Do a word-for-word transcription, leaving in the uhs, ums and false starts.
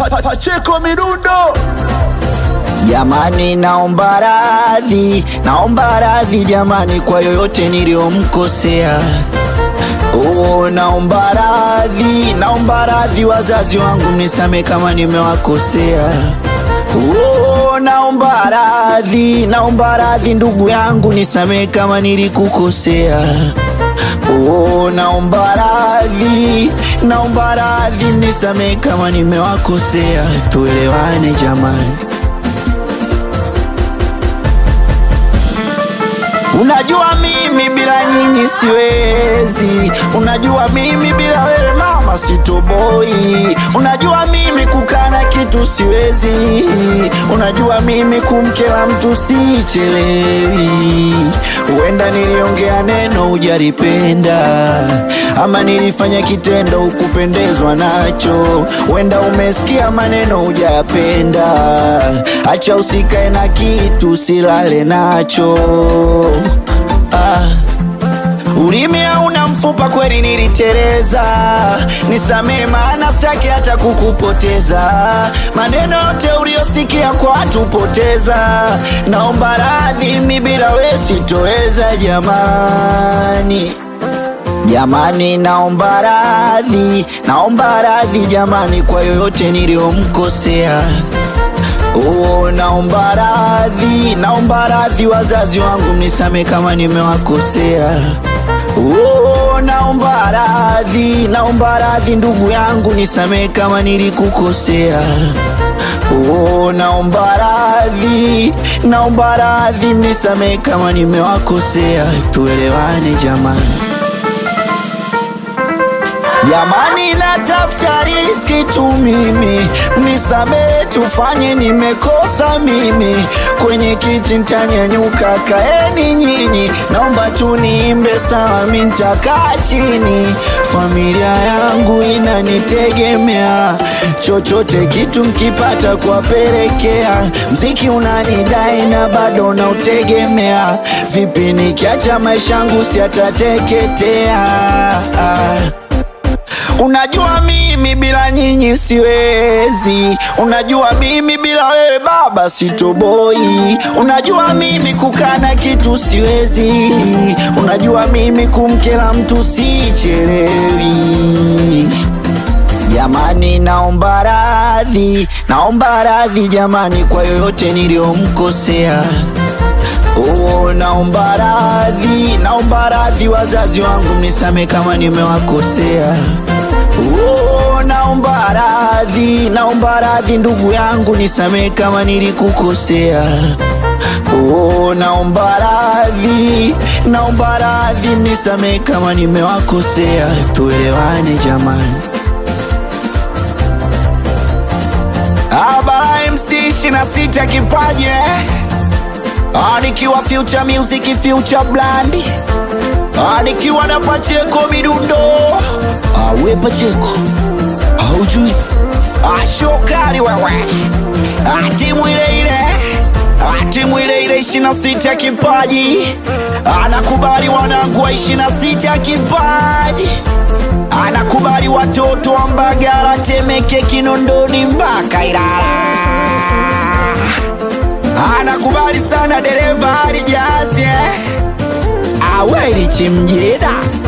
Pacheco Midundo. Jamani naomba radhi, naomba radhi jamani kwa yoyote niliyomkosea. Oh, naomba radhi, naomba radhi wazazi wangu mnisame kama nimewakosea. Oh, naomba radhi, naomba radhi ndugu yangu nisame kama nilikukosea. Oh, naomba radhi, naomba radhi nisame kama nimewakosea. Tuelewane jamani. Unajua mimi bila nyinyi siwezi, unajua mimi bila wewe mama sitoboi, unajua mimi kukana kitu siwezi, unajua mimi kumkela mtu sichelewi. Huenda niliongea neno hujalipenda, ama nilifanya kitendo ukupendezwa nacho. Huenda umesikia maneno hujapenda, acha usikae na kitu silale nacho. Ah, ulimi hauna mfupa kweli niliteleza, nisamee maana sitaki hata kukupoteza. Maneno yote uliyosikia kwa watu poteza, naomba radhi mimi bila wewe sitoweza jamani. Jamani naomba radhi, naomba radhi jamani kwa yoyote niliyomkosea. Oh, naomba radhi, naomba radhi wazazi wangu mnisame kama nimewakosea. Oh, naomba radhi, naomba radhi ndugu yangu nisame kama nilikukosea. Oh, naomba radhi, naomba radhi mnisame kama nimewakosea. Tuelewane jamani. Jamani natafuta riziki tu mimi, mnisamehe tufanye nimekosa mimi. Kwenye kiti nitanyanyuka kaeni nyinyi, naomba tu niimbe sawa mimi nitakaa chini. Familia yangu inanitegemea, chochote kitu mkipata kuwapelekea. Mziki unanidai na bado nautegemea, vipi nikiacha maisha yangu siatateketea. Unajua mimi bila nyinyi siwezi, unajua mimi bila wewe baba sitoboi, unajua mimi kukana kitu siwezi, unajua mimi kumkela mtu sichelewi. Jamani naomba radhi, naomba radhi jamani kwa yoyote niliyomkosea. Oh, naomba radhi, naomba radhi wazazi wangu mnisame kama nimewakosea. Oh, naomba radhi, naomba radhi ndugu yangu nisame kama nilikukosea. Oh, naomba radhi, naomba radhi nisame kama nimewakosea. Tuelewane jamani. Abara M C ishirini na sita kipaje, nikiwa Future Music, Future Brand, nikiwa na Pacheco Midundo. Awe Pacheco, haujui ashokari wewe. Timu ile ile, timu ile ile ishirini na sita kipaji, anakubali wanangu wa ishirini na sita kipaji, anakubali watoto wa Mbagala, Temeke, Kinondoni mpaka Ilala. Anakubali sana dereva hadi jazi, awe lichimjida.